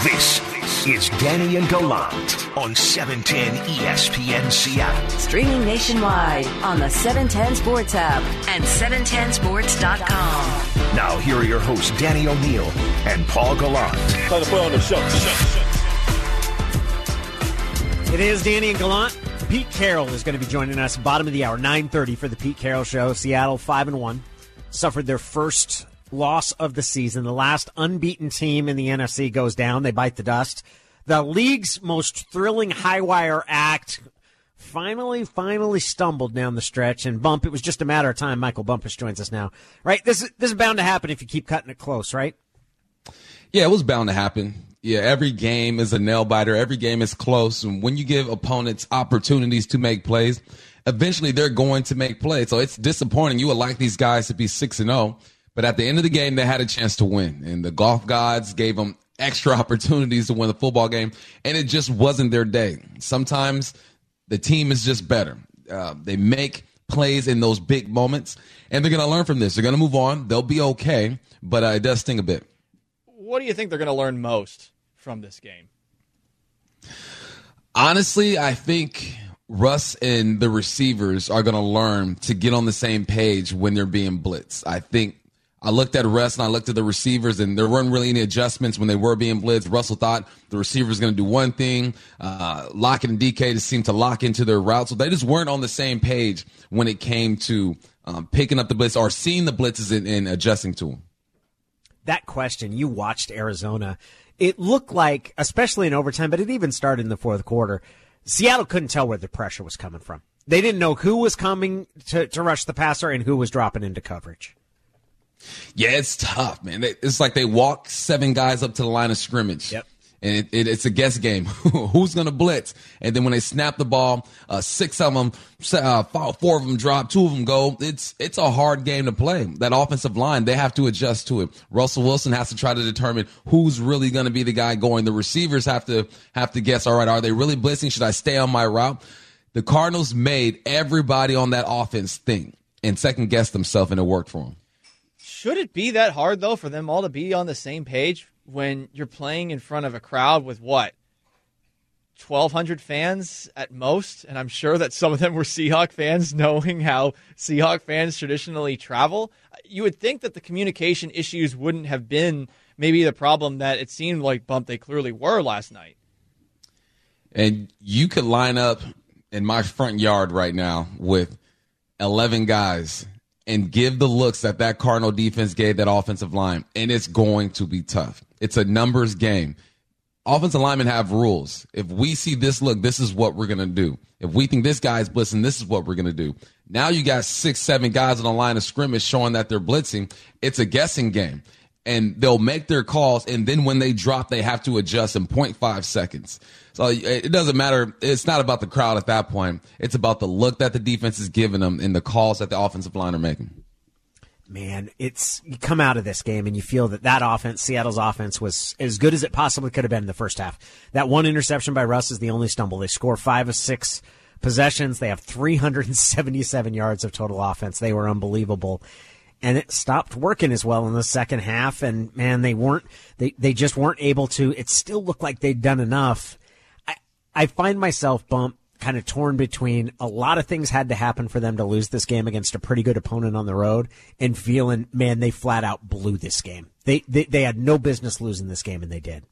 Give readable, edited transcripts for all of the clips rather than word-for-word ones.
This is Danny and Gallant on 710 ESPN Seattle. Streaming nationwide on the 710 Sports app and 710sports.com. Now here are your hosts, Danny O'Neill and Paul Gallant. Time to put on the show. It is Danny and Gallant. Pete Carroll is going to be joining us bottom of the hour, 9:30 for the Pete Carroll Show. Seattle 5-1, suffered their first loss of the season. The last unbeaten team in the NFC goes down. They bite the dust. The league's most thrilling high-wire act finally stumbled down the stretch. And Bump, it was just a matter of time. Michael Bumpus joins us now. Right? This is bound to happen if you keep cutting it close, right? Yeah, it was bound to happen. Yeah, every game is a nail-biter. Every game is close. And when you give opponents opportunities to make plays, eventually they're going to make plays. So it's disappointing. You would like these guys to be 6-0. But at the end of the game, they had a chance to win. And the golf gods gave them extra opportunities to win the football game. And it just wasn't their day. Sometimes the team is just better. They make plays in those big moments. And they're going to learn from this. They're going to move on. They'll be okay. But it does sting a bit. What do you think they're going to learn most from this game? Honestly, I think Russ and the receivers are going to learn to get on the same page when they're being blitzed. I looked at Russ and I looked at the receivers, and there weren't really any adjustments when they were being blitzed. Russell thought the receiver was going to do one thing. Lockett and DK just seemed to lock into their route. So they just weren't on the same page when it came to picking up the blitz or seeing the blitzes and adjusting to them. That question, you watched Arizona. It looked like, especially in overtime, but it even started in the fourth quarter, Seattle couldn't tell where the pressure was coming from. They didn't know who was coming to rush the passer and who was dropping into coverage. Yeah, it's tough, man. It's like they walk 7 guys up to the line of scrimmage. Yep. And it's a guess game. Who's going to blitz? And then when they snap the ball, 6 of them, 4 of them drop, 2 of them go. It's a hard game to play. That offensive line, they have to adjust to it. Russell Wilson has to try to determine who's really going to be the guy going. The receivers have to guess, all right, are they really blitzing? Should I stay on my route? The Cardinals made everybody on that offense think and second-guess themselves, and it worked for them. Should it be that hard, though, for them all to be on the same page when you're playing in front of a crowd with, 1,200 fans at most? And I'm sure that some of them were Seahawk fans, knowing how Seahawk fans traditionally travel. You would think that the communication issues wouldn't have been maybe the problem that it seemed like, Bump, they clearly were last night. And you could line up in my front yard right now with 11 guys and give the looks that Cardinal defense gave that offensive line, and it's going to be tough. It's a numbers game. Offensive linemen have rules. If we see this look, this is what we're going to do. If we think this guy is blitzing, this is what we're going to do. Now you got 6, 7 guys on the line of scrimmage showing that they're blitzing. It's a guessing game, and they'll make their calls, and then when they drop, they have to adjust in 0.5 seconds. So it doesn't matter. It's not about the crowd at that point. It's about the look that the defense is giving them and the calls that the offensive line are making. Man, you come out of this game and you feel that offense, Seattle's offense, was as good as it possibly could have been in the first half. That one interception by Russ is the only stumble. They score 5 of 6 possessions. They have 377 yards of total offense. They were unbelievable. And it stopped working as well in the second half. And man, they just weren't able to. It still looked like they'd done enough. I find myself, Bump, kind of torn between a lot of things had to happen for them to lose this game against a pretty good opponent on the road, and feeling, man, they flat out blew this game. They had no business losing this game, and they did.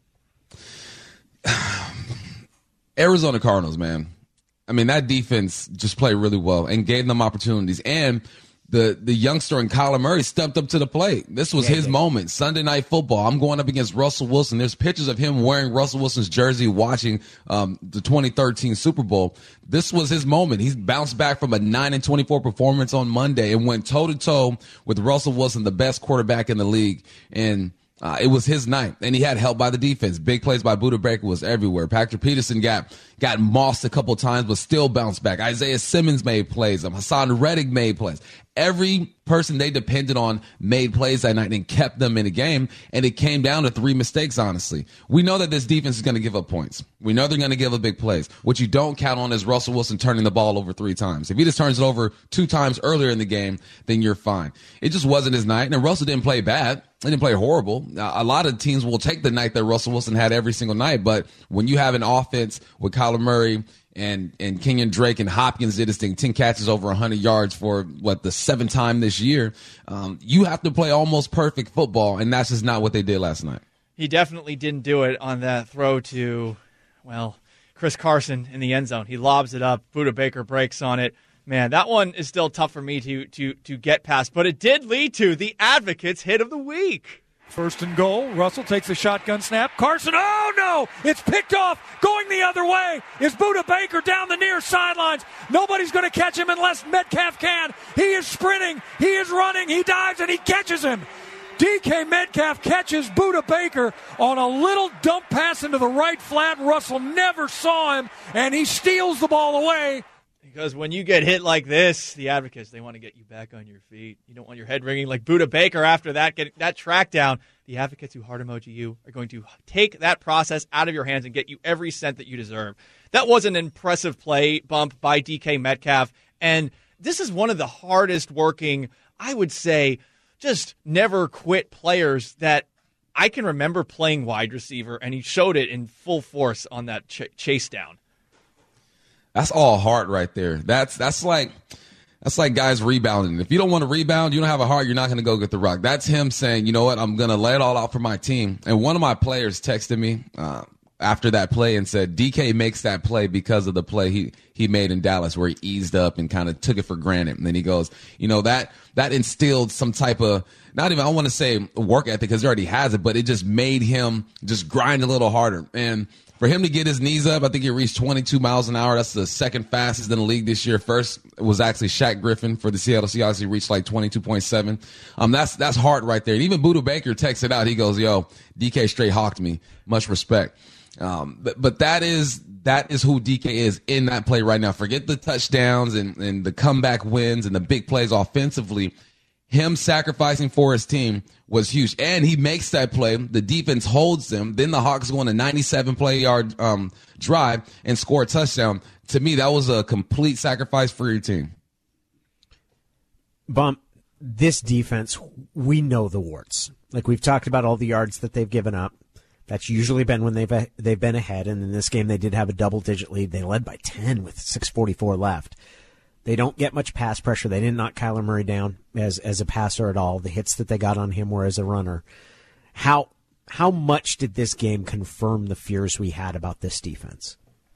Arizona Cardinals, man. I mean, that defense just played really well and gave them opportunities. And the youngster in Kyler Murray stepped up to the plate. This was his moment. Sunday Night Football. I'm going up against Russell Wilson. There's pictures of him wearing Russell Wilson's jersey watching the 2013 Super Bowl. This was his moment. He's bounced back from a 9-24 performance on Monday and went toe-to-toe with Russell Wilson, the best quarterback in the league. And it was his night, and he had help by the defense. Big plays by Budda Baker was everywhere. Patrick Peterson got mossed a couple times, but still bounced back. Isaiah Simmons made plays. Hassan Reddick made plays. every person they depended on made plays that night and kept them in the game, and it came down to 3 mistakes, honestly. We know that this defense is going to give up points. We know they're going to give up big plays. What you don't count on is Russell Wilson turning the ball over 3 times. If he just turns it over 2 times earlier in the game, then you're fine. It just wasn't his night, and Russell didn't play bad. He didn't play horrible. A lot of teams will take the night that Russell Wilson had every single night, but when you have an offense with Kyler Murray and Kenyon Drake and Hopkins did his thing, 10 catches over 100 yards for, the 7th time this year, you have to play almost perfect football, and that's just not what they did last night. He definitely didn't do it on that throw to, Chris Carson in the end zone. He lobs it up. Budda Baker breaks on it. Man, that one is still tough for me to get past, but it did lead to the Advocates' hit of the week. 1st and goal. Russell takes a shotgun snap. Carson, oh no! It's picked off. Going the other way is Budda Baker down the near sidelines. Nobody's going to catch him unless Metcalf can. He is sprinting. He is running. He dives and he catches him. DK Metcalf catches Budda Baker on a little dump pass into the right flat. Russell never saw him, and he steals the ball away. Because when you get hit like this, the Advocates, they want to get you back on your feet. You don't want your head ringing like Budda Baker after that, getting that track down. The Advocates who heart emoji you are going to take that process out of your hands and get you every cent that you deserve. That was an impressive play bump by DK Metcalf, and this is one of the hardest working, I would say, just never quit players that I can remember playing wide receiver, and he showed it in full force on that chase down. That's all heart right there. That's like guys rebounding. If you don't want to rebound, you don't have a heart, you're not going to go get the rock. That's him saying, you know what, I'm going to lay it all out for my team. And one of my players texted me after that play and said, DK makes that play because of the play he made in Dallas where he eased up and kind of took it for granted. And then he goes, that instilled some type of, not even, I want to say work ethic because he already has it, but it just made him just grind a little harder. And for him to get his knees up, I think he reached 22 miles an hour. That's the 2nd fastest in the league this year. First was actually Shaq Griffin for the Seattle Seahawks. He reached like 22.7. That's hard right there. And even Budda Baker texted out. He goes, yo, DK straight hawked me. Much respect. But that is who DK is in that play right now. Forget the touchdowns and the comeback wins and the big plays offensively. Him sacrificing for his team was huge. And he makes that play. The defense holds them. Then the Hawks go on a 97-play-yard drive and score a touchdown. To me, that was a complete sacrifice for your team. Bump, this defense, we know the warts. Like, we've talked about all the yards that they've given up. That's usually been when they've been ahead. And in this game, they did have a double-digit lead. They led by 10 with 6:44 left. They don't get much pass pressure. They didn't knock Kyler Murray down as a passer at all. The hits that they got on him were as a runner. How much did this game confirm the fears we had about this defense?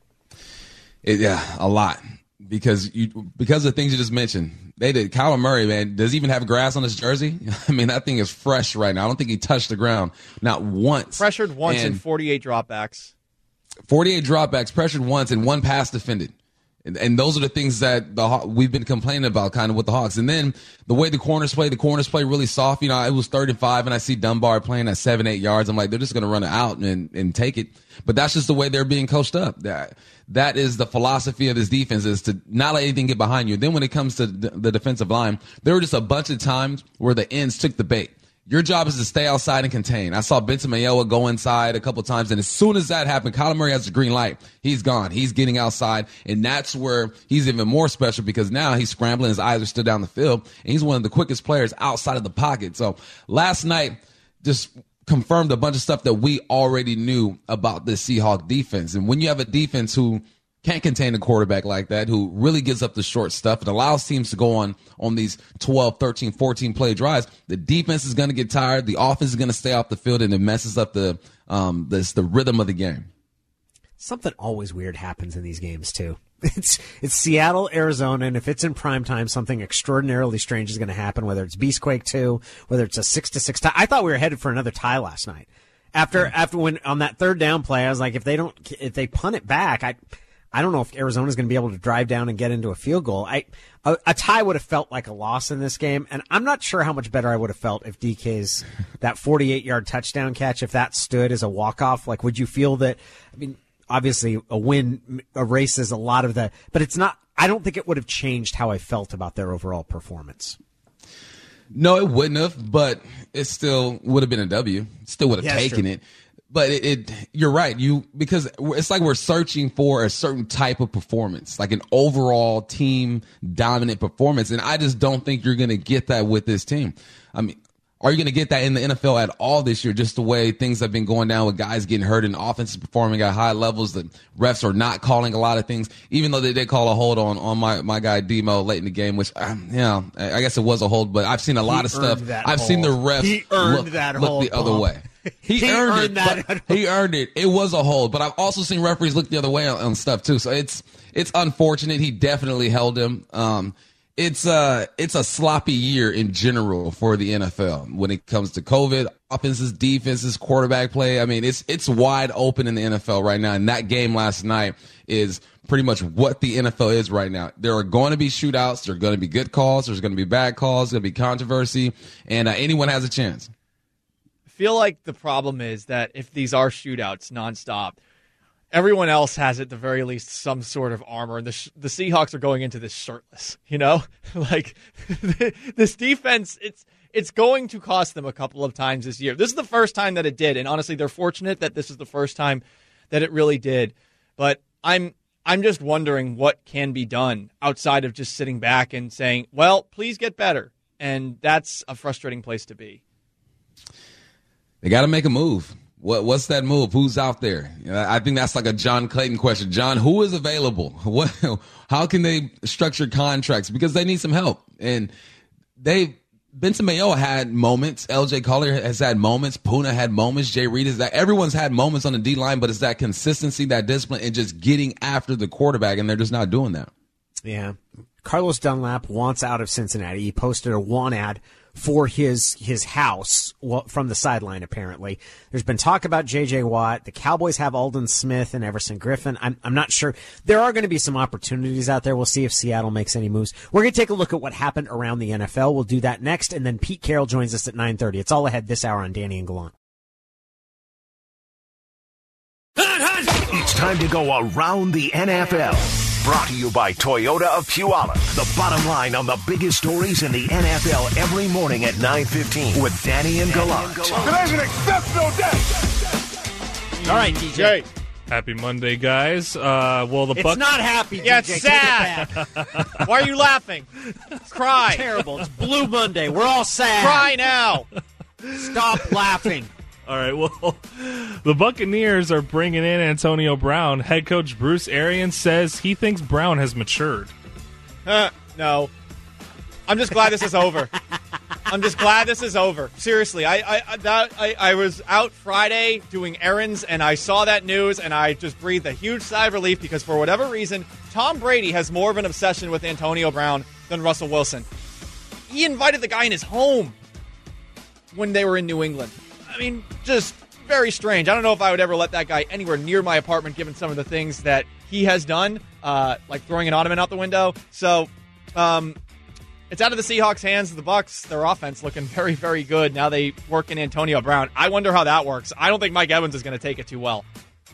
A lot. Because of the things you just mentioned. They did. Kyler Murray, man, does he even have grass on his jersey? I mean, that thing is fresh right now. I don't think he touched the ground, not once. Pressured once and 48 dropbacks. 48 dropbacks, pressured once, and 1 pass defended. And those are the things that we've been complaining about kind of with the Hawks. And then the way the corners play really soft. It was 3rd and 5, and I see Dunbar playing at 7-8 yards. I'm like, they're just going to run it out and take it. But that's just the way they're being coached up. That is the philosophy of this defense, is to not let anything get behind you. Then when it comes to the defensive line, there were just a bunch of times where the ends took the bait. Your job is to stay outside and contain. I saw Benson Mayowa go inside a couple of times, and as soon as that happened, Kyler Murray has the green light. He's gone. He's getting outside, and that's where he's even more special because now he's scrambling. His eyes are still down the field, and he's one of the quickest players outside of the pocket. So last night just confirmed a bunch of stuff that we already knew about this Seahawks defense. And when you have a defense who can't contain a quarterback like that, who really gives up the short stuff and allows teams to go on these 12, 13, 14-play drives, the defense is going to get tired. The offense is going to stay off the field, and it messes up the rhythm of the game. Something always weird happens in these games, too. It's Seattle, Arizona, and if it's in prime time, something extraordinarily strange is going to happen, whether it's Beastquake 2, whether it's a 6-6 tie. I thought we were headed for another tie last night. After when on that 3rd down play, I was like, if they punt it back, I don't know if Arizona's going to be able to drive down and get into a field goal. A tie would have felt like a loss in this game, and I'm not sure how much better I would have felt if DK's that 48-yard touchdown catch, if that stood as a walk-off. Like, would you feel that? I mean, obviously a win erases a lot of the, but it's not. I don't think it would have changed how I felt about their overall performance. No, it wouldn't have, but it still would have been a W. Still would have taken it. But you're right. Because it's like we're searching for a certain type of performance, like an overall team dominant performance. And I just don't think you're going to get that with this team. I mean, are you going to get that in the NFL at all this year? Just the way things have been going down with guys getting hurt and offenses performing at high levels. The refs are not calling a lot of things, even though they did call a hold on my guy Demo late in the game, which, I guess it was a hold, but I've seen a lot of stuff. I've seen the refs look the other way. He earned it. He earned it. It was a hold, but I've also seen referees look the other way on stuff too. So it's unfortunate. He definitely held him. It's a sloppy year in general for the NFL when it comes to COVID, offenses, defenses, quarterback play. I mean, it's wide open in the NFL right now. And that game last night is pretty much what the NFL is right now. There are going to be shootouts. There are going to be good calls. There's going to be bad calls. There's going to be controversy, and anyone has a chance. I feel like the problem is that if these are shootouts nonstop, everyone else has at the very least some sort of armor, and the Seahawks are going into this shirtless. Like this defense, it's going to cost them a couple of times this year. This is the first time that it did, and honestly, they're fortunate that this is the first time that it really did. But I'm just wondering what can be done outside of just sitting back and saying, "Well, please get better," and that's a frustrating place to be. They got to make a move. What's that move? Who's out there? I think that's like a John Clayton question. John, who is available? How can they structure contracts? Because they need some help. And Benson Mayowa had moments. L.J. Collier has had moments. Puna had moments. Jay Reed everyone's had moments on the D-line, but it's that consistency, that discipline, and just getting after the quarterback, and they're just not doing that. Yeah. Carlos Dunlap wants out of Cincinnati. He posted a want ad for his house from the sideline, apparently. There's been talk about J.J. Watt. The Cowboys have Aldon Smith and Everson Griffin. I'm not sure. There are going to be some opportunities out there. We'll see if Seattle makes any moves. We're going to take a look at what happened around the NFL. We'll do that next, and then Pete Carroll joins us at 9:30. It's all ahead this hour on Danny and Gallant. It's time to go around the NFL. Brought to you by Toyota of Puyallup. The bottom line on the biggest stories in the NFL every morning at 9:15 with Danny and Gallant. Today's an exceptional day. All right, DJ. Happy Monday, guys. The It's not happy, DJ. Yeah, it's sad. Why are you laughing? Cry. It's terrible. It's Blue Monday. We're all sad. Cry now. Stop laughing. All right, well, the Buccaneers are bringing in Antonio Brown. Head coach Bruce Arians says he thinks Brown has matured. No. I'm just glad this is over. Seriously, I was out Friday doing errands, and I saw that news, and I just breathed a huge sigh of relief because for whatever reason, Tom Brady has more of an obsession with Antonio Brown than Russell Wilson. He invited the guy in his home when they were in New England. I mean, just very strange. I don't know if I would ever let that guy anywhere near my apartment given some of the things that he has done, like throwing an ottoman out the window. So it's out of the Seahawks' hands. The Bucs, their offense looking very, very good. Now they work in Antonio Brown. I wonder how that works. I don't think Mike Evans is going to take it too well.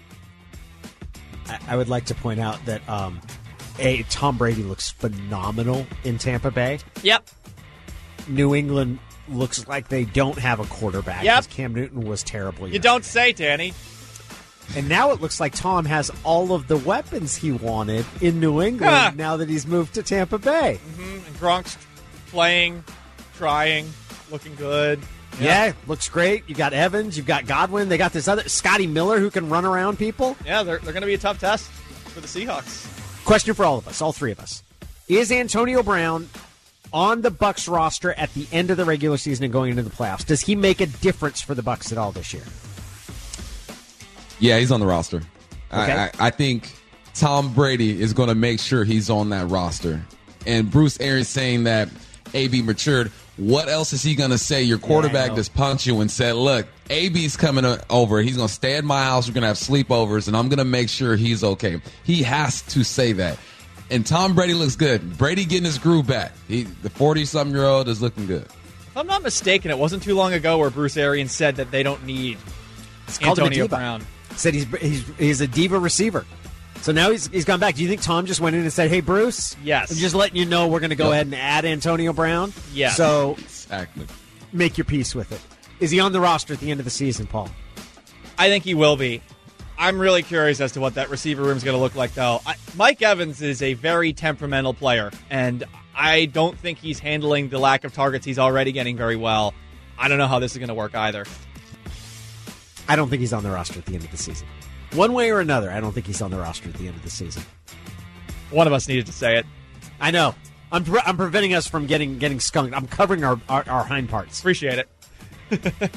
I would like to point out that Tom Brady looks phenomenal in Tampa Bay. Yep. New England looks like they don't have a quarterback. Yep. Cam Newton was terrible. You don't say, Danny. And now it looks like Tom has all of the weapons he wanted in New England now that he's moved to Tampa Bay. Mm-hmm. And Gronk's playing, trying, looking good. Yeah, looks great. You got Evans, you've got Godwin. They got this other Scotty Miller who can run around people. Yeah, they're going to be a tough test for the Seahawks. Question for all of us, all three of us. Is Antonio Brown on the Bucs roster at the end of the regular season and going into the playoffs? Does he make a difference for the Bucs at all this year? Yeah, he's on the roster. Okay. I think Tom Brady is going to make sure he's on that roster. And Bruce Arians saying that AB matured. What else is he going to say? Your quarterback just punched you and said, look, AB's coming over. He's going to stay at my house. We're going to have sleepovers, and I'm going to make sure he's okay. He has to say that. And Tom Brady looks good. Brady getting his groove back. The 40-something-year-old is looking good. If I'm not mistaken, it wasn't too long ago where Bruce Arians said that they don't need Antonio Brown. Said he's a diva receiver. So now he's gone back. Do you think Tom just went in and said, "Hey, Bruce, Yes. I'm just letting you know we're going to go ahead and add Antonio Brown"? Yes. So Exactly. make your peace with it. Is he on the roster at the end of the season, Paul? I think he will be. I'm really curious as to what that receiver room is going to look like, though. Mike Evans is a very temperamental player, and I don't think he's handling the lack of targets he's already getting very well. I don't know how this is going to work either. I don't think he's on the roster at the end of the season. One way or another, I don't think he's on the roster at the end of the season. One of us needed to say it. I know. I'm preventing us from getting skunked. I'm covering our hind parts. Appreciate it.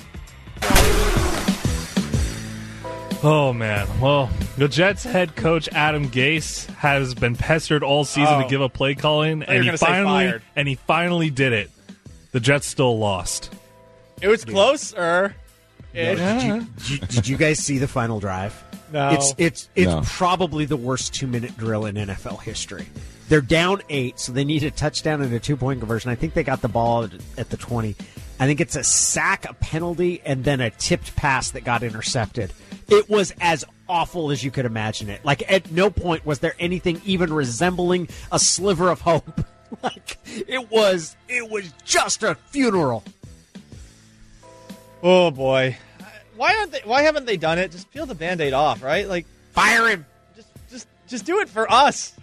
Oh, man. Well, the Jets head coach Adam Gase has been pestered all season to give up play calling, and he finally did it. The Jets still lost. It was close, Did you guys see the final drive? No. It's No. probably the worst 2-minute drill in NFL history. They're down 8, so they need a touchdown and a 2-point conversion. I think they got the ball at the 20. I think it's a sack, a penalty, and then a tipped pass that got intercepted. It was as awful as you could imagine it. Like, at no point was there anything even resembling a sliver of hope. Like, it was just a funeral. Oh, boy. Why haven't they done it? Just peel the Band-Aid off, right? Like, Fire him. Just do it for us.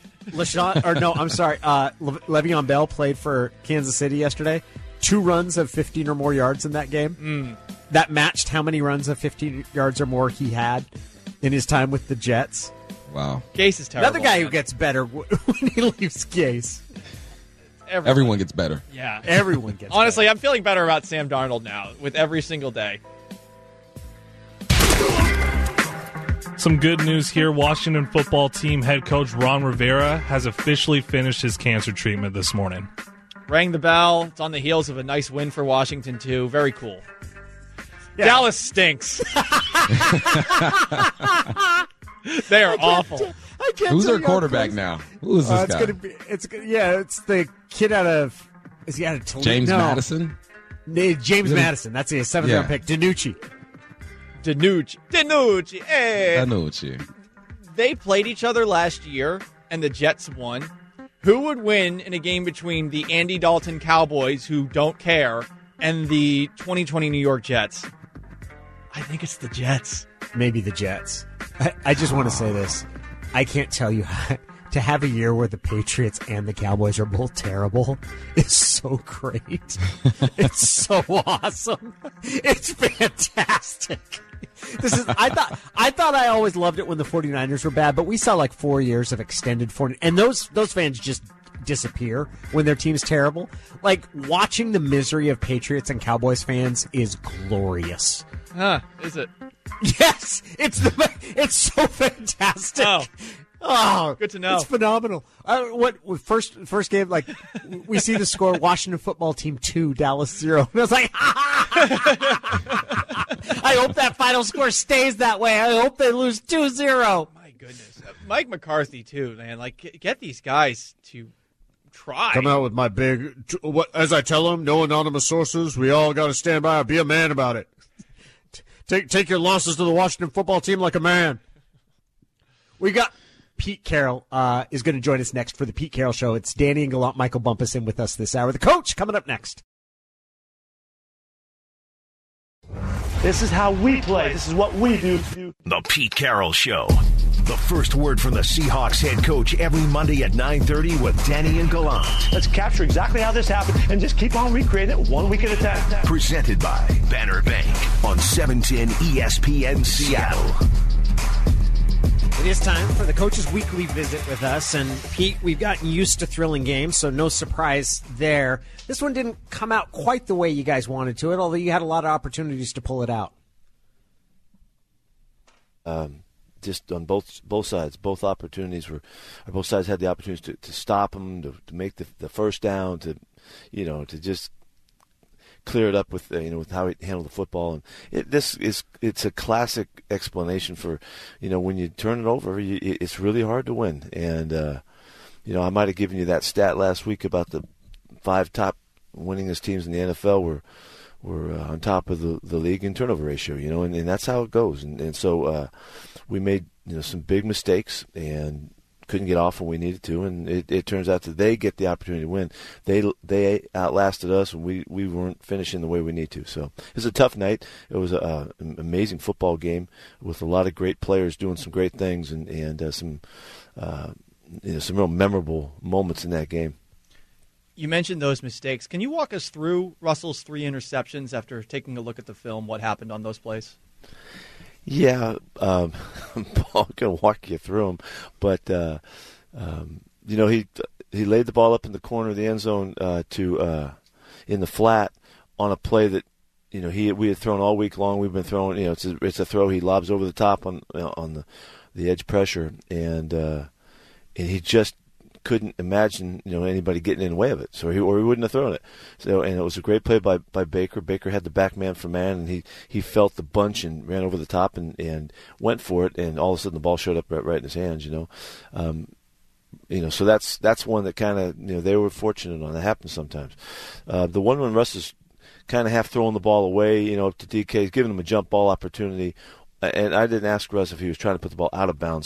Le'Veon Bell played for Kansas City yesterday. 2 runs of 15 or more yards in that game. That matched how many runs of 15 yards or more he had in his time with the Jets. Wow. Gase is terrible. Another guy man. who gets better when he leaves Gase. Everyone gets better. Yeah. Everyone gets Honestly, I'm feeling better about Sam Darnold now with every single day. Some good news here. Washington football team head coach Ron Rivera has officially finished his cancer treatment this morning. Rang the bell. It's on the heels of a nice win for Washington, too. Very cool. Yeah. Dallas stinks. They are awful. Who's their quarterback now? Who is this guy? It's the kid out of Toledo? James Madison? James Madison. That's a 7th-round pick. DiNucci. Hey. DiNucci. They played each other last year, and the Jets won. Who would win in a game between the Andy Dalton Cowboys, who don't care, and the 2020 New York Jets? I think it's the Jets. Maybe the Jets. I just want to say this. I can't tell you how, to have a year where the Patriots and the Cowboys are both terrible is so great. It's so awesome. It's fantastic. I thought I always loved it when the 49ers were bad, but we saw like 4 years of extended 40, and those fans just disappear when their team's terrible. Like, watching the misery of Patriots and Cowboys fans is glorious. Is it? Yes, it's so fantastic. Oh, good to know. It's phenomenal. First game, like, we see the score: Washington football team 2, Dallas 0. And I was like, I hope that final score stays that way. I hope they lose 2-0. My goodness, Mike McCarthy too, man. Like, get these guys to try. Come out with my big. As I tell them, no anonymous sources. We all got to stand by. Be a man about it. Take your losses to the Washington football team like a man. We got Pete Carroll is going to join us next for the Pete Carroll Show. It's Danny and Gallant, Michael Bumpus in with us this hour. The coach coming up next. This is how we play. This is what we do. The Pete Carroll Show. The first word from the Seahawks head coach every Monday at 9:30 with Danny and Gallant. Let's capture exactly how this happened and just keep on recreating it 1 week at a time. Presented by Banner Bank on 710 ESPN Seattle. It is time for the coach's weekly visit with us. And, Pete, we've gotten used to thrilling games, so no surprise there. This one didn't come out quite the way you guys wanted to it, although you had a lot of opportunities to pull it out. Just on both sides, both sides had the opportunities to stop them, to make the first down, to just clear it up with with how he handled the football. And it's a classic explanation for when you turn it over, it's really hard to win. And I might have given you that stat last week about the 5 top winningest teams in the NFL were on top of the league in turnover ratio. And that's how it goes. And so we made some big mistakes and couldn't get off when we needed to, and it turns out that they get the opportunity to win. They outlasted us, and we weren't finishing the way we need to. So it was a tough night. It was an amazing football game with a lot of great players doing some great things, and some real memorable moments in that game. You mentioned those mistakes. Can you walk us through Russell's 3 interceptions after taking a look at the film? What happened on those plays? Yeah, Paul can walk you through them, but he laid the ball up in the corner of the end zone in the flat on a play that we had thrown all week long. We've been throwing, it's a throw he lobs over the top on the edge pressure, and he just couldn't imagine anybody getting in the way of it, so he wouldn't have thrown it. So, and it was a great play by Baker. Baker had the back man for man, and he felt the bunch and ran over the top and went for it, and all of a sudden the ball showed up right in his hands. So that's one that kind of they were fortunate on. That happens sometimes. The one when Russ is kind of half throwing the ball away, up to DK, giving him a jump ball opportunity, and I didn't ask Russ if he was trying to put the ball out of bounds.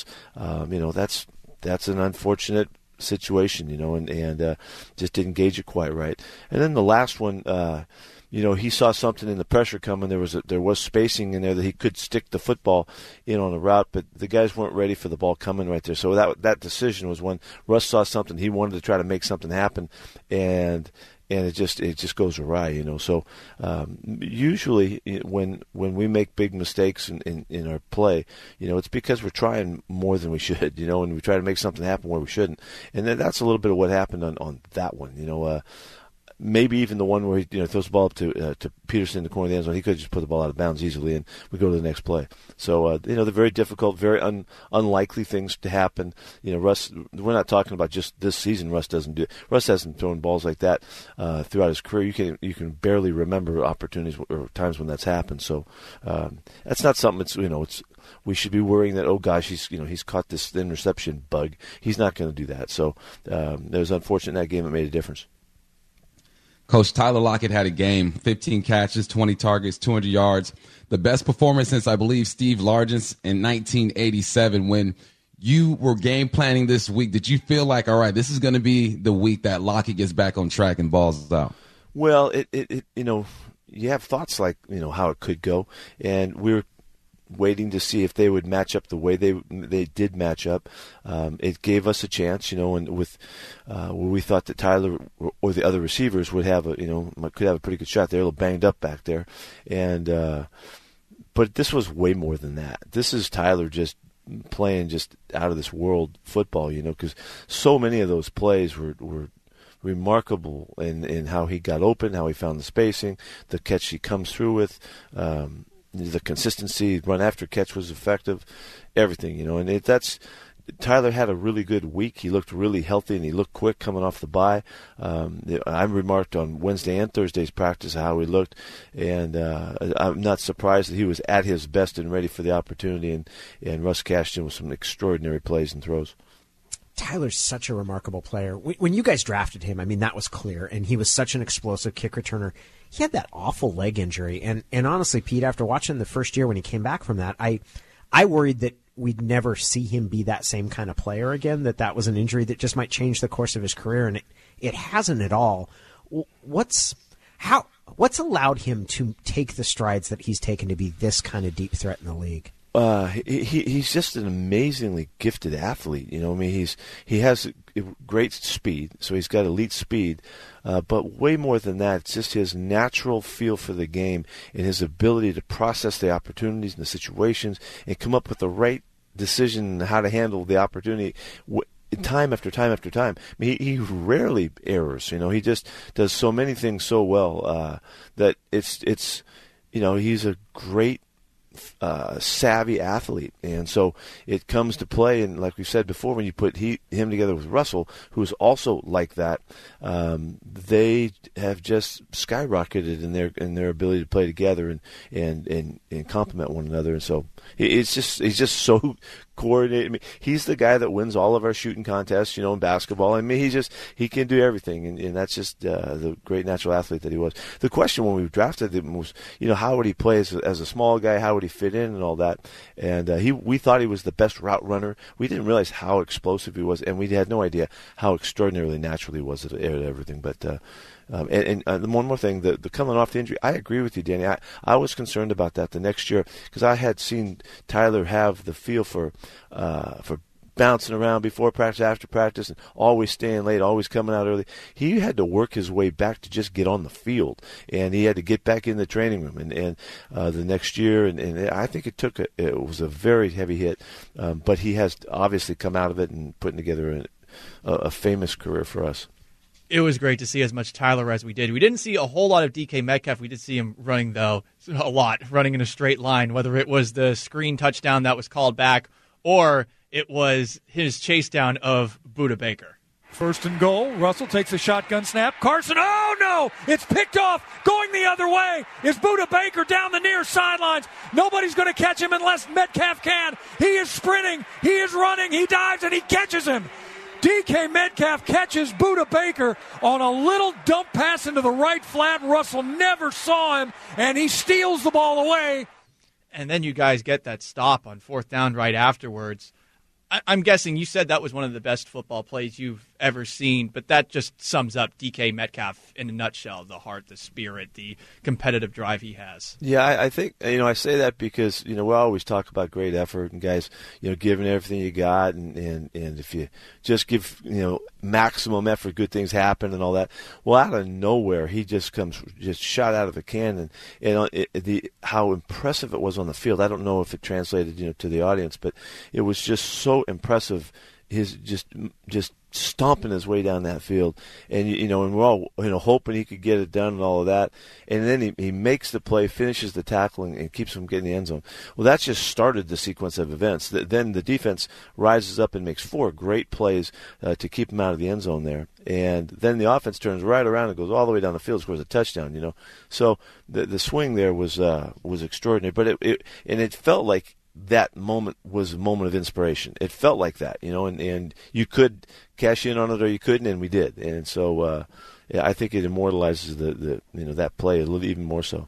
That's an unfortunate situation, and just didn't gauge it quite right. And then the last one, he saw something in the pressure coming. There was spacing in there that he could stick the football in on a route, but the guys weren't ready for the ball coming right there. So that decision was when Russ saw something, he wanted to try to make something happen, and it just goes awry, So usually when we make big mistakes in our play, it's because we're trying more than we should, and we try to make something happen where we shouldn't. And that's a little bit of what happened on that one, Maybe even the one where he throws the ball up to Peterson in the corner of the end zone. He could just put the ball out of bounds easily, and we go to the next play. So they're very difficult, very unlikely things to happen. Russ. We're not talking about just this season. Russ hasn't thrown balls like that throughout his career. You can barely remember opportunities or times when that's happened. So that's not something we should be worrying that, oh gosh, he's caught this interception bug. He's not going to do that. So it was unfortunate in that game. It made a difference. Coach, Tyler Lockett had a game, 15 catches, 20 targets, 200 yards. The best performance since, I believe, Steve Largent's in 1987. When you were game planning this week, did you feel like, all right, this is going to be the week that Lockett gets back on track and balls out? Well, you have thoughts like, how it could go. And we were waiting to see if they would match up the way they did match up. It gave us a chance, and with where we thought that Tyler or the other receivers would have could have a pretty good shot. They're a little banged up back there, and but this was way more than that. This is Tyler just playing just out of this world football, because so many of those plays were remarkable in how he got open, how he found the spacing, the catch he comes through with. The consistency, run after catch was effective, everything, and that's Tyler had a really good week. He looked really healthy and he looked quick coming off the bye. I remarked on Wednesday and Thursday's practice how he looked, and I'm not surprised that he was at his best and ready for the opportunity. And Russ cashed in with some extraordinary plays and throws. Tyler's such a remarkable player. When you guys drafted him, that was clear, and he was such an explosive kick returner. He had that awful leg injury, and honestly, Pete, after watching the first year when he came back from that, I worried that we'd never see him be that same kind of player again, that was an injury that just might change the course of his career, and it hasn't at all. What's allowed him to take the strides that he's taken to be this kind of deep threat in the league? He's just an amazingly gifted athlete. He has great speed, so he's got elite speed. But way more than that, it's just his natural feel for the game and his ability to process the opportunities and the situations and come up with the right decision on how to handle the opportunity. Time after time after time. He rarely errs. He just does so many things so well that it's he's a great savvy athlete, and so it comes to play. And like we said before, when you put him together with Russell, who is also like that, they have just skyrocketed in their ability to play together and complement one another. And so he's just so coordinate. I mean, he's the guy that wins all of our shooting contests, in basketball. I mean, he can do everything, and that's just the great natural athlete that he was. The question when we drafted him was, how would he play as a small guy? How would he fit in and all that? And we thought he was the best route runner. We didn't realize how explosive he was, and we had no idea how extraordinarily natural he was at everything. But and one more thing, the coming off the injury, I agree with you, Danny. I was concerned about that the next year because I had seen Tyler have the feel for bouncing around before practice, after practice, and always staying late, always coming out early. He had to work his way back to just get on the field, and he had to get back in the training room. And the next year, and I think it was a very heavy hit, but he has obviously come out of it and putting together a famous career for us. It was great to see as much Tyler as we did. We didn't see a whole lot of DK Metcalf. We did see him running, though, a lot, running in a straight line, whether it was the screen touchdown that was called back or it was his chase down of Budda Baker. First and goal. Russell takes a shotgun snap. Carson, oh no! It's picked off. Going the other way is Budda Baker down the near sidelines. Nobody's going to catch him unless Metcalf can. He is sprinting. He is running. He dives and he catches him. DK Metcalf catches Budda Baker on a little dump pass into the right flat. Russell never saw him, and he steals the ball away. And then you guys get that stop on fourth down right afterwards. I'm guessing you said that was one of the best football plays you've ever seen, but that just sums up DK Metcalf in a nutshell, the heart, the spirit, the competitive drive he has. Yeah, I think, I say that because, we always talk about great effort and guys, giving everything you got, and if you just give, maximum effort, good things happen and all that. Well, out of nowhere, he just comes shot out of the cannon, and how impressive it was on the field. I don't know if it translated, to the audience, but it was just so impressive. His just stomping his way down that field, and and we're all hoping he could get it done and all of that, and then he makes the play, finishes the tackling, and keeps him getting the end zone. Well, that just started the sequence of events. Then the defense rises up and makes 4 great plays to keep him out of the end zone there, and then the offense turns right around and goes all the way down the field, scores a touchdown. So the swing there was extraordinary, but it felt like that moment was a moment of inspiration. It felt like that, and you could cash in on it or you couldn't, and we did. And so I think it immortalizes the that play a little even more so.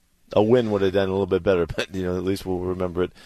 A win would have done a little bit better, but at least we'll remember it,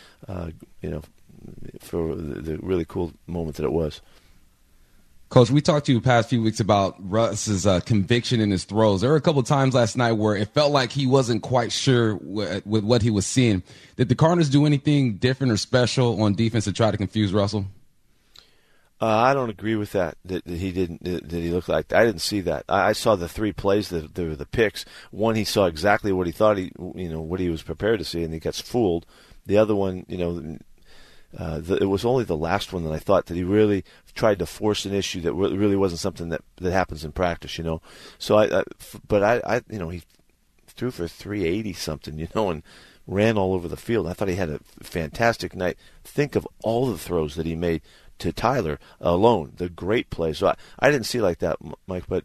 for the really cool moment that it was. Coach, we talked to you the past few weeks about Russ's conviction in his throws. There were a couple of times last night where it felt like he wasn't quite sure with what he was seeing. Did the Cardinals do anything different or special on defense to try to confuse Russell? I don't agree with that he didn't, that he looked like. I didn't see that. I saw the 3 plays, the picks. One, he saw exactly what he thought what he was prepared to see, and he gets fooled. The other one, it was only the last one that I thought that he really tried to force an issue that really wasn't something that happens in practice, So but he threw for 380 something, and ran all over the field. I thought he had a fantastic night. Think of all the throws that he made to Tyler alone, the great play. So I didn't see it like that, Mike, but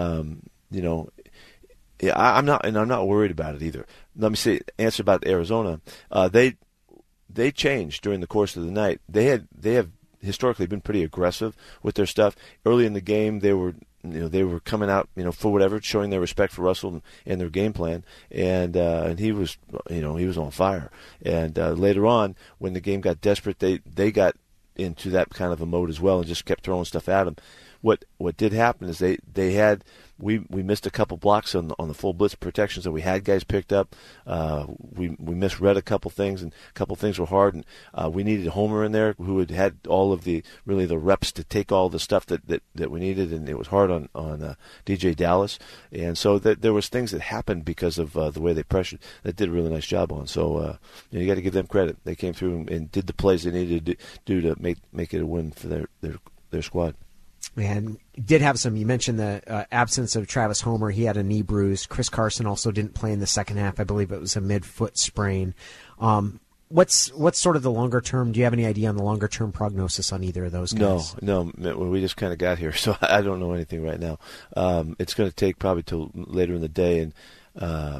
yeah, I'm not worried about it either. Let me answer about Arizona. They changed during the course of the night. They have historically been pretty aggressive with their stuff. Early in the game, they were coming out, for whatever, showing their respect for Russell and their game plan, and he was on fire. And later on, when the game got desperate, they got into that kind of a mode as well and just kept throwing stuff at him. What did happen is we missed a couple blocks on the full blitz protections that we had guys picked up. We misread a couple things, and a couple things were hard, and we needed Homer in there who had all of the reps to take all the stuff that we needed, and it was hard on DJ Dallas. And so there was things that happened because of the way they pressured that did a really nice job on. So you got to give them credit. They came through and did the plays they needed to do to make it a win for their squad. And did have some. You mentioned the absence of Travis Homer. He had a knee bruise. Chris Carson also didn't play in the second half. I believe it was a mid-foot sprain. What's sort of the longer term? Do you have any idea on the longer term prognosis on either of those guys? No. We just kind of got here, so I don't know anything right now. It's going to take probably till later in the day, and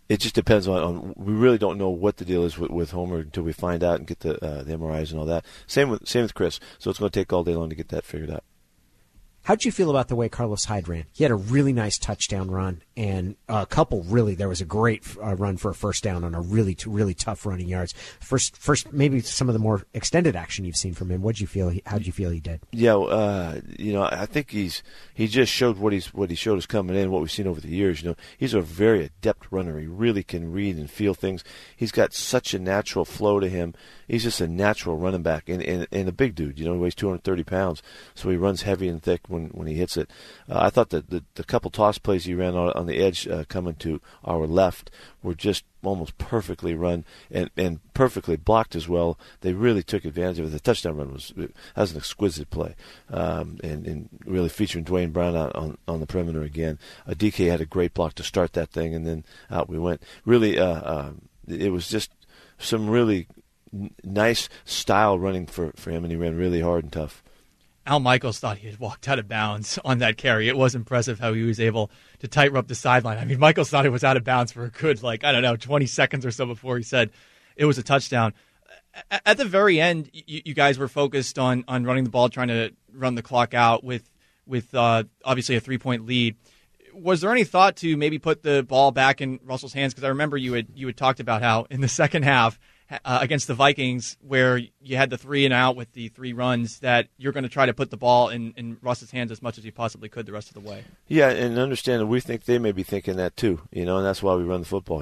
it just depends on. We really don't know what the deal is with Homer until we find out and get the MRIs and all that. Same with Chris. So it's going to take all day long to get that figured out. How'd you feel about the way Carlos Hyde ran? He had a really nice touchdown run, and a couple there was a great run for a first down on a really tough running yards. First, maybe some of the more extended action you've seen from him. How'd you feel he did? Yeah, I think he just showed what he showed us coming in, what we've seen over the years. He's a very adept runner. He really can read and feel things. He's got such a natural flow to him. He's just a natural running back and a big dude. He weighs 230 pounds, so he runs heavy and thick when he hits it. I thought that the couple toss plays he ran on the edge coming to our left were just almost perfectly run and perfectly blocked as well. They really took advantage of it. The touchdown run was an exquisite play, and really featuring Dwayne Brown out on the perimeter again. DK had a great block to start that thing, and then out we went. Really, it was just some really nice style running for him, and he ran really hard and tough. Al Michaels thought he had walked out of bounds on that carry. It was impressive how he was able to tighten up the sideline. I mean, Michaels thought it was out of bounds for a good, 20 seconds or so before he said it was a touchdown. At the very end, you guys were focused on running the ball, trying to run the clock out with obviously a 3-point lead. Was there any thought to maybe put the ball back in Russell's hands? Because I remember you had talked about how in the second half against the Vikings, where you had the 3 and out with the 3 runs, that you're going to try to put the ball in Russ's hands as much as you possibly could the rest of the way. Yeah, and understand that we think they may be thinking that too, and that's why we run the football,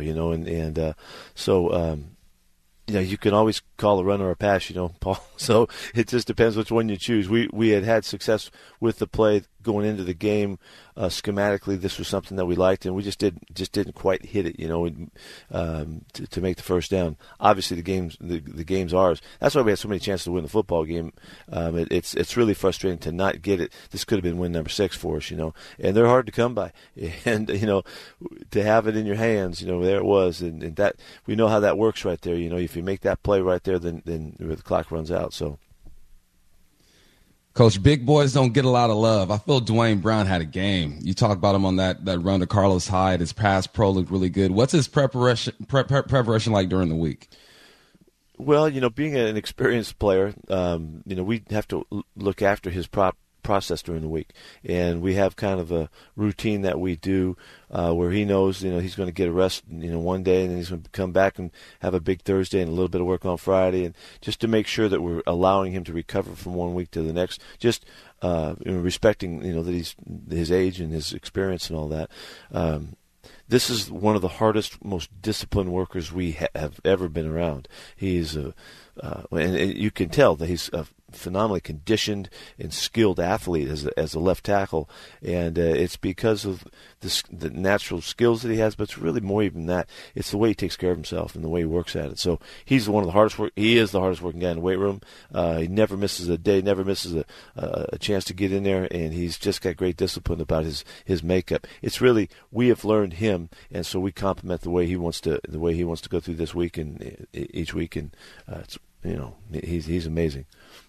so you can always call a run or a pass, Paul. So it just depends which one you choose. We had success with the play going into the game. Schematically, this was something that we liked, and we just didn't quite hit it, to make the first down. Obviously, the game's ours. That's why we had so many chances to win the football game. It's really frustrating to not get it. This could have been win number 6 for us, and they're hard to come by. And to have it in your hands, there it was, and that we know how that works right there. If you make that play right there, then the clock runs out. So. Coach, big boys don't get a lot of love. I feel Dwayne Brown had a game. You talk about him on that run to Carlos Hyde. His pass pro looked really good. What's his preparation like during the week? Well, being an experienced player, we have to look after his process during the week, and we have kind of a routine that we do where he knows he's going to get a rest one day, and then he's going to come back and have a big Thursday and a little bit of work on Friday, and just to make sure that we're allowing him to recover from one week to the next, just respecting that he's his age and his experience and all that. This is one of the hardest, most disciplined workers we have ever been around. He's and you can tell that he's a phenomenally conditioned and skilled athlete as a left tackle, and it's because of the natural skills that he has, but it's really more even that. It's the way he takes care of himself and the way he works at it. So he's one of the hardest work. He is the hardest working guy in the weight room. He never misses a day, never misses a chance to get in there, and he's just got great discipline about his makeup. It's really, we have learned him, and so we complement the way he wants to go through this week and each week, and he's amazing.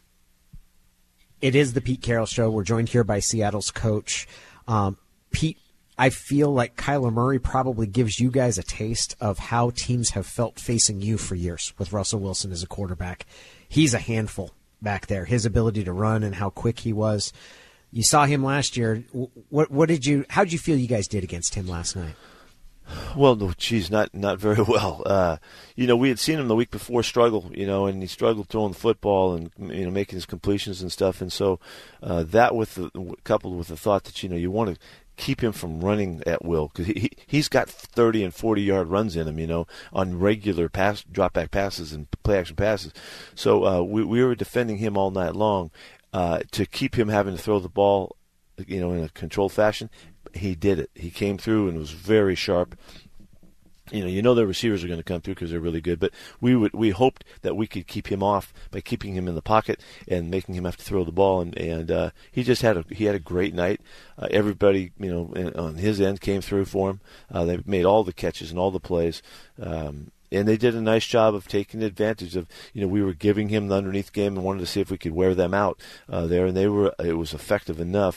It is the Pete Carroll Show. We're joined here by Seattle's coach. Pete, I feel like Kyler Murray probably gives you guys a taste of how teams have felt facing you for years with Russell Wilson as a quarterback. He's a handful back there. His ability to run and how quick he was. You saw him last year. How did you feel you guys did against him last night? Well, no, not very well. We had seen him the week before struggle, and he struggled throwing the football and making his completions and stuff. And so that coupled with the thought that you want to keep him from running at will, because he's got 30 and 40-yard runs in him, on regular drop back passes and play action passes. So we were defending him all night long to keep him having to throw the ball, in a controlled fashion. He did it. He came through and was very sharp. The receivers are going to come through because they're really good, but we hoped that we could keep him off by keeping him in the pocket and making him have to throw the ball, and he just had a great night. Everybody, on his end came through for him. They made all the catches and all the plays. And they did a nice job of taking advantage of, we were giving him the underneath game and wanted to see if we could wear them out there, and it was effective enough.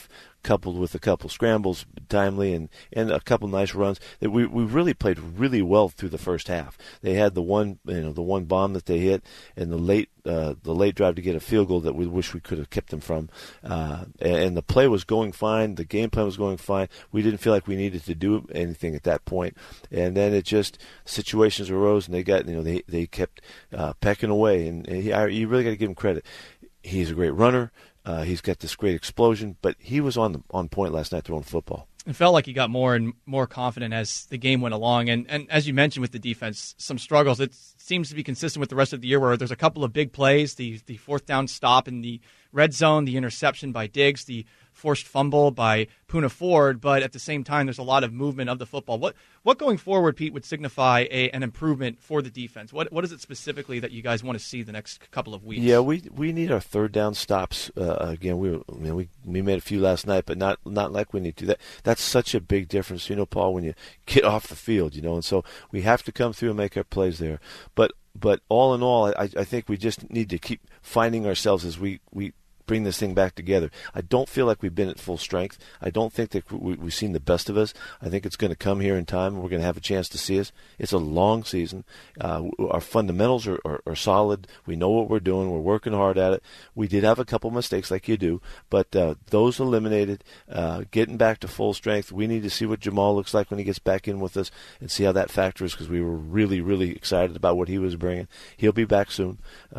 coupled with a couple scrambles, timely, and a couple nice runs, that we really played really well through the first half. They had the one bomb that they hit, and the late drive to get a field goal that we wish we could have kept them from. And the play was going fine. The game plan was going fine. We didn't feel like we needed to do anything at that point. And then it just, situations arose, and they kept pecking away. And you really got to give him credit. He's a great runner. He's got this great explosion, but he was on point last night throwing football. It felt like he got more and more confident as the game went along. And as you mentioned with the defense, some struggles. It seems to be consistent with the rest of the year where there's a couple of big plays, the fourth down stop in the red zone, the interception by Diggs, the forced fumble by Poona Ford, but at the same time, there's a lot of movement of the football. What going forward, Pete, would signify an improvement for the defense? What is it specifically that you guys want to see the next couple of weeks? Yeah, we need our third down stops again. We made a few last night, but not like we need to. That's such a big difference, Paul, when you get off the field, and so we have to come through and make our plays there. But all in all, I think we just need to keep finding ourselves as we bring this thing back together. I don't feel like we've been at full strength. I don't think that we've seen the best of us. I think it's going to come here in time. We're going to have a chance to see us. It's a long season. Our fundamentals are solid. We know what we're doing. We're working hard at it. We did have a couple mistakes like you do, but those eliminated, getting back to full strength. We need to see what Jamal looks like when he gets back in with us and see how that factors, because we were really, really excited about what he was bringing. He'll be back soon.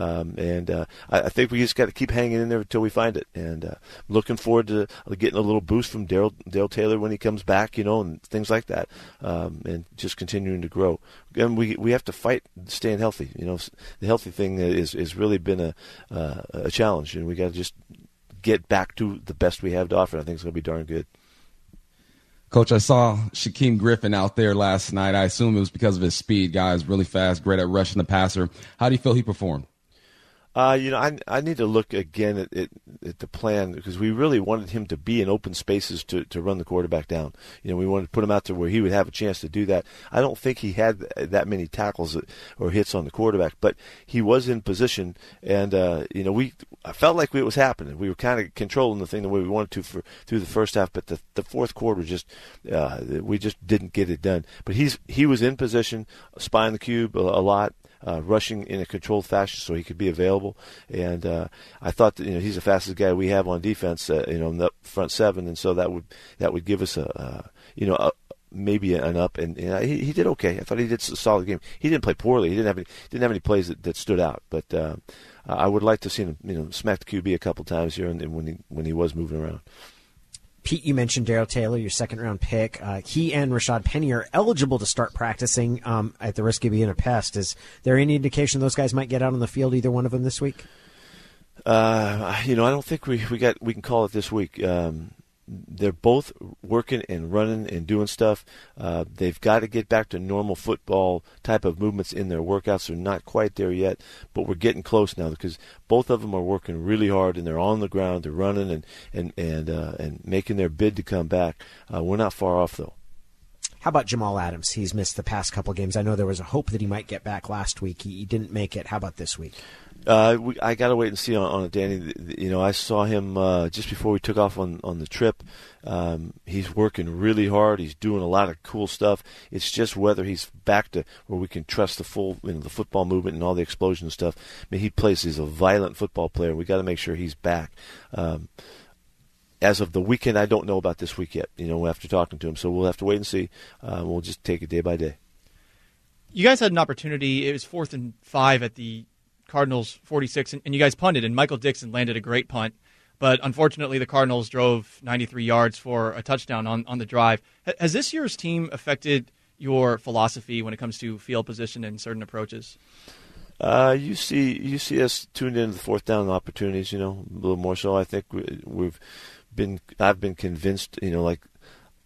I think we just got to keep hanging in there until we find it, and looking forward to getting a little boost from Dale Taylor when he comes back, and things like that, and just continuing to grow. And we have to fight staying healthy. The healthy thing is really been a challenge, and we got to just get back to the best we have to offer. I think it's going to be darn good. Coach, I saw Shaquem Griffin out there last night. I assume it was because of his speed. Guy's really fast, great at rushing the passer. How do you feel he performed? I need to look again at the plan, because we really wanted him to be in open spaces to run the quarterback down. We wanted to put him out there where he would have a chance to do that. I don't think he had that many tackles or hits on the quarterback, but he was in position, and I felt like it was happening. We were kind of controlling the thing the way we wanted to through the first half, but the fourth quarter we just didn't get it done. But he was in position, spying the cube a lot. Rushing in a controlled fashion so he could be available, and I thought that he's the fastest guy we have on defense, in the front seven, and so that would give us maybe an up, and he did okay. I thought he did a solid game. He didn't play poorly. He didn't have any plays that stood out, but I would like to see him smack the QB a couple times here, and when he was moving around. Pete, you mentioned Darrell Taylor, your second-round pick. He and Rashad Penny are eligible to start practicing at the risk of being a pest. Is there any indication those guys might get out on the field, either one of them, this week? I don't think we can call it this week. They're both working and running and doing stuff. They've got to get back to normal football type of movements in their workouts. They're not quite there yet, but we're getting close now, because both of them are working really hard, and they're on the ground. They're running and making their bid to come back. We're not far off, though. How about Jamal Adams? He's missed the past couple games. I know there was a hope that he might get back last week. He didn't make it. How about this week? I got to wait and see on it, Danny. I saw him just before we took off on the trip. He's working really hard. He's doing a lot of cool stuff. It's just whether he's back to where we can trust the full, the football movement and all the explosion stuff. I mean, he's a violent football player. We got to make sure he's back. As of the weekend, I don't know about this week yet, after talking to him. So we'll have to wait and see. We'll just take it day by day. You guys had an opportunity. It was 4th and 5 at the Cardinals 46, and you guys punted, and Michael Dixon landed a great punt. But unfortunately, the Cardinals drove 93 yards for a touchdown on the drive. Has this year's team affected your philosophy when it comes to field position and certain approaches? You see us tuned into the fourth down opportunities, a little more so. I think I've been convinced,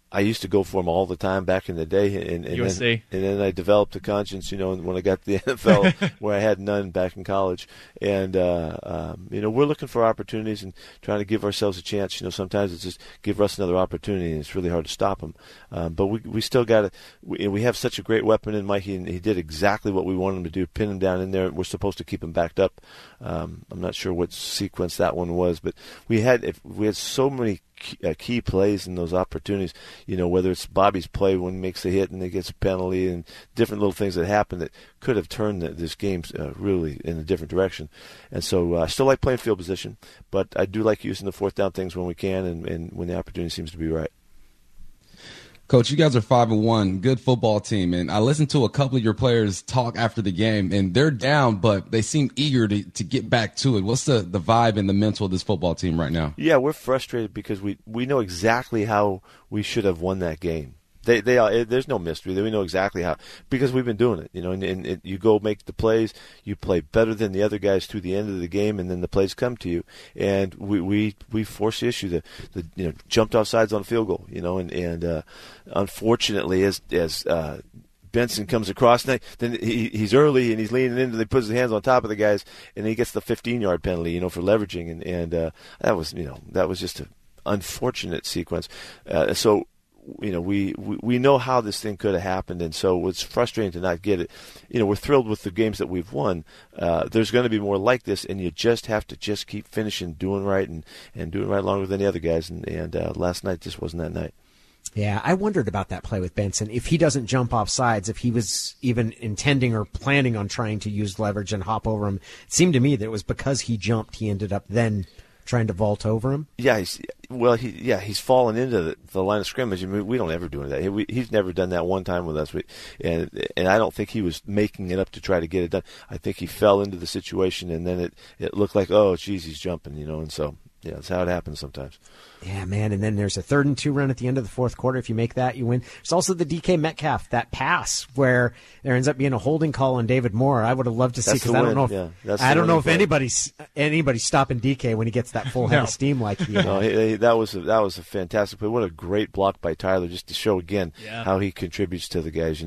I used to go for them all the time back in the day, and USC. Then I developed a conscience, when I got to the NFL, where I had none back in college. And we're looking for opportunities and trying to give ourselves a chance. Sometimes it's just give Russ another opportunity, and it's really hard to stop him. But we still got to. We have such a great weapon in Mikey, and he did exactly what we wanted him to do, pin him down in there. We're supposed to keep him backed up. I'm not sure what sequence that one was, but we had so many key plays in those opportunities, whether it's Bobby's play when he makes a hit and he gets a penalty, and different little things that happen that could have turned this game really in a different direction. And so I still like playing field position, but I do like using the fourth down things when we can and when the opportunity seems to be right. Coach, you guys are 5-1, good football team, and I listened to a couple of your players talk after the game, and they're down, but they seem eager to get back to it. What's the vibe and the mental of this football team right now? Yeah, we're frustrated because we know exactly how we should have won that game. There's no mystery. We know exactly how, because we've been doing it, and you go make the plays, you play better than the other guys through the end of the game, and then the plays come to you, and we force the issue. The jumped off sides on a field goal, and unfortunately, as Benson comes across, then he's early and he's leaning into. He puts his hands on top of the guys, and he gets the 15-yard penalty, for leveraging, and that was just an unfortunate sequence. So. We know how this thing could have happened, and so it's frustrating to not get it. We're thrilled with the games that we've won. There's going to be more like this, and you just have to just keep finishing, doing right, and doing right along with any other guys. And last night just wasn't that night. Yeah, I wondered about that play with Benson. If he doesn't jump off sides, if he was even intending or planning on trying to use leverage and hop over him, it seemed to me that it was because he jumped, he ended up then trying to vault over him. Yeah, he's fallen into the line of scrimmage. I mean, we don't ever do that. He's never done that one time with us. And I don't think he was making it up to try to get it done. I think he fell into the situation, and then it looked like, oh, geez, he's jumping, and so. Yeah, that's how it happens sometimes. Yeah, man, and then there's a 3rd and 2 run at the end of the fourth quarter. If you make that, you win. There's also the DK Metcalf, that pass where there ends up being a holding call on David Moore. I would have loved to see, because I don't know if anybody's stopping DK when he gets that full head of steam like he had. That was a fantastic play. What a great block by Tyler, just to show again how he contributes to the guys.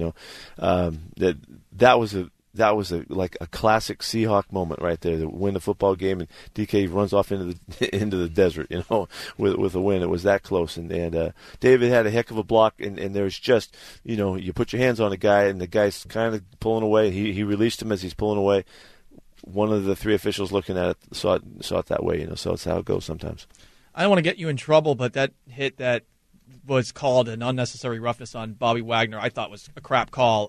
That was a classic Seahawk moment right there, to win the football game, and DK runs off into the desert, with a win. It was that close, and David had a heck of a block, and there's just, you put your hands on a guy, and the guy's kind of pulling away. He released him as he's pulling away. One of the 3 officials looking at it saw it that way, so it's how it goes sometimes. I don't want to get you in trouble, but that hit that was called an unnecessary roughness on Bobby Wagner, I thought was a crap call.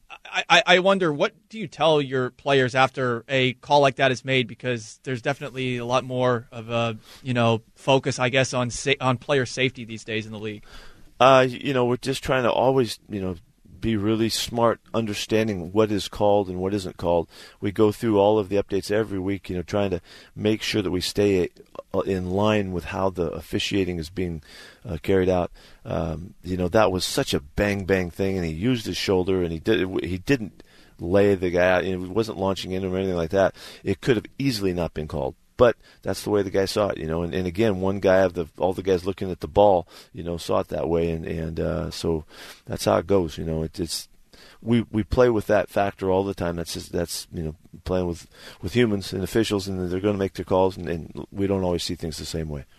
I wonder, what do you tell your players after a call like that is made? Because there's definitely a lot more of a focus, I guess, on player safety these days in the league. We're just trying to always be really smart, understanding what is called and what isn't called. We go through all of the updates every week, trying to make sure that we stay in line with how the officiating is being carried out. That was such a bang thing, and he used his shoulder, and he didn't lay the guy out. He wasn't launching into him or anything like that. It could have easily not been called. But that's the way the guy saw it, and again, one guy of all the guys looking at the ball, saw it that way, and so that's how it goes. It's we play with that factor all the time. That's playing with humans and officials, and they're going to make their calls, and we don't always see things the same way.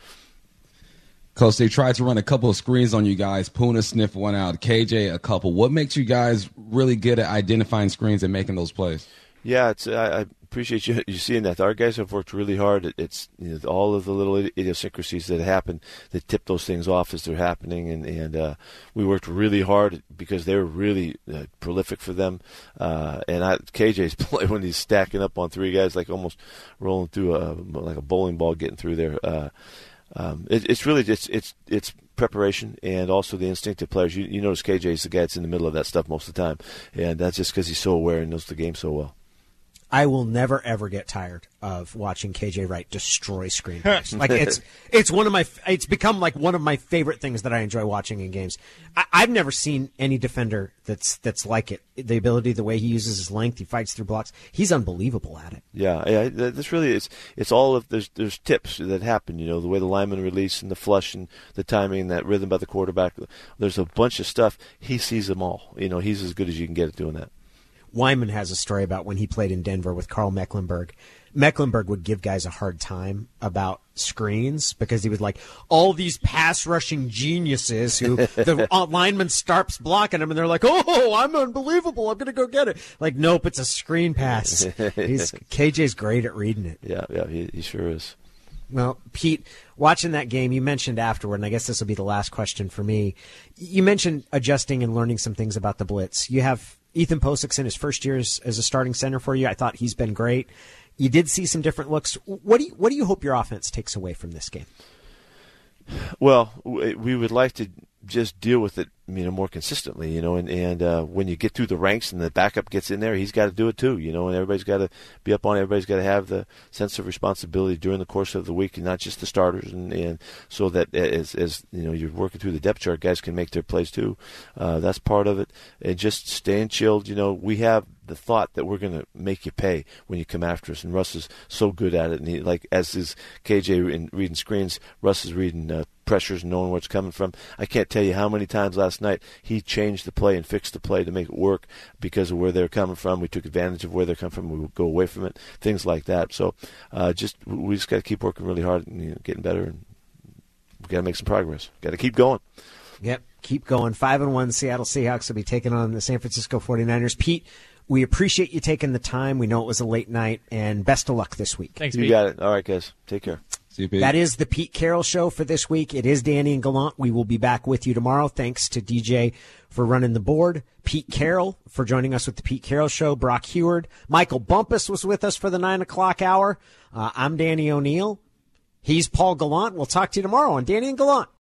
Coach, they tried to run a couple of screens on you guys. Puna sniffed one out. KJ a couple. What makes you guys really good at identifying screens and making those plays? Yeah, I appreciate you seeing that. Our guys have worked really hard. It's all of the little idiosyncrasies that happen that tip those things off as they're happening, and we worked really hard because they were really prolific for them. And KJ's play when he's stacking up on 3 guys, like almost rolling through like a bowling ball, getting through there. It's really it's preparation and also the instinctive players. You notice KJ's the guy that's in the middle of that stuff most of the time, and that's just because he's so aware and knows the game so well. I will never ever get tired of watching KJ Wright destroy screen pass. Like it's become like one of my favorite things that I enjoy watching in games. I've never seen any defender that's like it. The ability, the way he uses his length, he fights through blocks. He's unbelievable at it. Yeah. This really is. It's all of there's tips that happen. The way the linemen release and the flush and the timing and that rhythm by the quarterback. There's a bunch of stuff. He sees them all. He's as good as you can get at doing that. Wyman has a story about when he played in Denver with Carl Mecklenburg. Mecklenburg would give guys a hard time about screens because he was like, all these pass rushing geniuses who the lineman starts blocking him and they're like, oh, I'm unbelievable. I'm going to go get it. Like, nope, it's a screen pass. KJ's great at reading it. Yeah, he sure is. Well, Pete, watching that game, you mentioned afterward, and I guess this will be the last question for me. You mentioned adjusting and learning some things about the blitz. You have Ethan Posix in his first year as a starting center for you. I thought he's been great. You did see some different looks. What do you hope your offense takes away from this game? Well, we would like to just deal with it, more consistently, and when you get through the ranks and the backup gets in there, he's got to do it too, and everybody's got to be up on it. Everybody's got to have the sense of responsibility during the course of the week, and not just the starters, and so that as you're working through the depth chart, guys can make their plays too. That's part of it, and just staying chilled. We have the thought that we're going to make you pay when you come after us, and Russ is so good at it, and as is KJ in reading screens, Russ is reading pressures and knowing where it's coming from. I can't tell you how many times last night he changed the play and fixed the play to make it work because of where they're coming from. We took advantage of where they're coming from. We would go away from it, things like that. So we just got to keep working really hard and getting better, and we got to make some progress. Got to keep going. Yep, keep going. 5-1 Seattle Seahawks will be taking on the San Francisco 49ers. Pete, we appreciate you taking the time. We know it was a late night, and best of luck this week. Thanks, Pete. You got it. All right, guys. Take care. See you, Pete. That is the Pete Carroll Show for this week. It is Danny and Gallant. We will be back with you tomorrow. Thanks to DJ for running the board, Pete Carroll for joining us with the Pete Carroll Show, Brock Heward. Michael Bumpus was with us for the 9 o'clock hour. I'm Danny O'Neill. He's Paul Gallant. We'll talk to you tomorrow on Danny and Gallant.